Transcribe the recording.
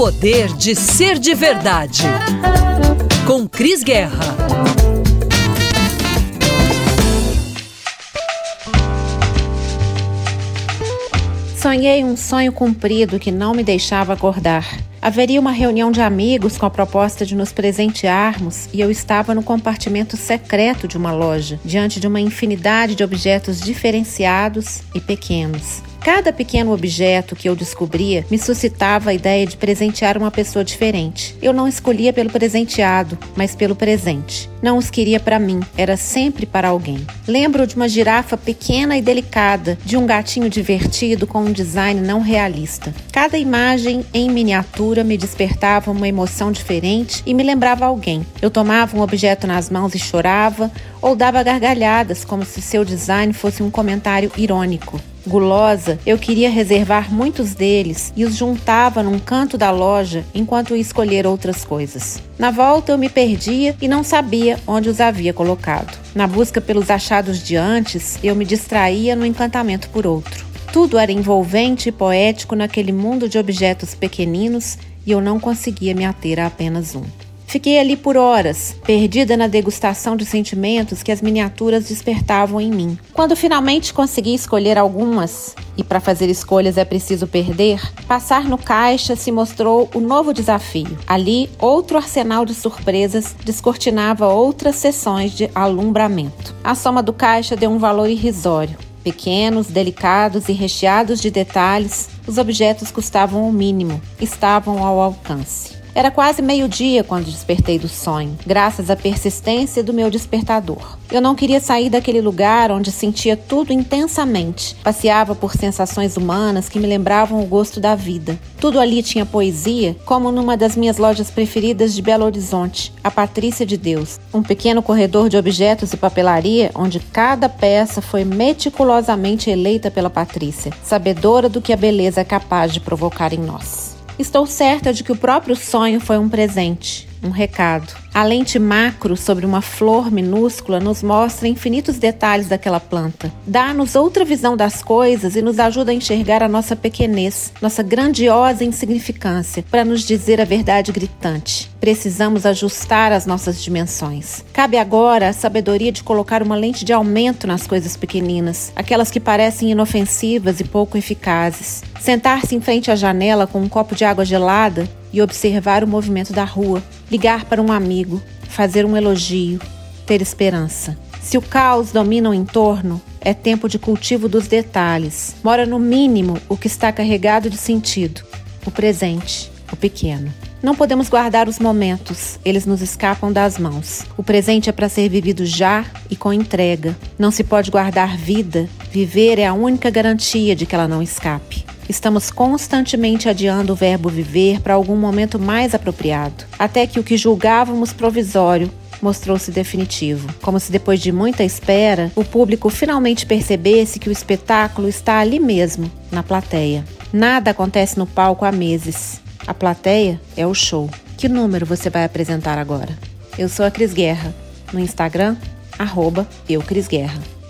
poder de ser de verdade. Com Cris Guerra. Sonhei um sonho cumprido que não me deixava acordar. Haveria uma reunião de amigos com a proposta de nos presentearmos e eu estava no compartimento secreto de uma loja, diante de uma infinidade de objetos diferenciados e pequenos. Cada pequeno objeto que eu descobria me suscitava a ideia de presentear uma pessoa diferente. Eu não escolhia pelo presenteado, mas pelo presente. Não os queria para mim, era sempre para alguém. Lembro de uma girafa pequena e delicada, de um gatinho divertido com um design não realista. Cada imagem em miniatura me despertava uma emoção diferente e me lembrava alguém. Eu tomava um objeto nas mãos e chorava, ou dava gargalhadas como se seu design fosse um comentário irônico. Gulosa, eu queria reservar muitos deles e os juntava num canto da loja enquanto ia escolher outras coisas. Na volta eu me perdia e não sabia onde os havia colocado. Na busca pelos achados de antes, eu me distraía no encantamento por outro. Tudo era envolvente e poético naquele mundo de objetos pequeninos e eu não conseguia me ater a apenas um. Fiquei ali por horas, perdida na degustação de sentimentos que as miniaturas despertavam em mim. Quando finalmente consegui escolher algumas, e para fazer escolhas é preciso perder, passar no caixa se mostrou o novo desafio. Ali, outro arsenal de surpresas descortinava outras sessões de alumbramento. A soma do caixa deu um valor irrisório. Pequenos, delicados e recheados de detalhes, os objetos custavam o mínimo, estavam ao alcance. Era quase meio-dia quando despertei do sonho, graças à persistência do meu despertador. Eu não queria sair daquele lugar onde sentia tudo intensamente. Passeava por sensações humanas que me lembravam o gosto da vida. Tudo ali tinha poesia, como numa das minhas lojas preferidas de Belo Horizonte, a Patrícia de Deus. Um pequeno corredor de objetos e papelaria onde cada peça foi meticulosamente eleita pela Patrícia, sabedora do que a beleza é capaz de provocar em nós. Estou certa de que o próprio sonho foi um presente, um recado. A lente macro sobre uma flor minúscula nos mostra infinitos detalhes daquela planta. Dá-nos outra visão das coisas e nos ajuda a enxergar a nossa pequenez, nossa grandiosa insignificância, para nos dizer a verdade gritante. Precisamos ajustar as nossas dimensões. Cabe agora a sabedoria de colocar uma lente de aumento nas coisas pequeninas, aquelas que parecem inofensivas e pouco eficazes. Sentar-se em frente à janela com um copo de água gelada e observar o movimento da rua, ligar para um amigo, fazer um elogio, ter esperança. Se o caos domina o entorno, é tempo de cultivo dos detalhes. Mora no mínimo o que está carregado de sentido, o presente, o pequeno. Não podemos guardar os momentos, eles nos escapam das mãos. O presente é para ser vivido já e com entrega. Não se pode guardar vida, viver é a única garantia de que ela não escape. Estamos constantemente adiando o verbo viver para algum momento mais apropriado, até que o que julgávamos provisório mostrou-se definitivo. Como se depois de muita espera, o público finalmente percebesse que o espetáculo está ali mesmo, na plateia. Nada acontece no palco há meses. A plateia é o show. Que número você vai apresentar agora? Eu sou a Cris Guerra. No Instagram, @eucrisguerra.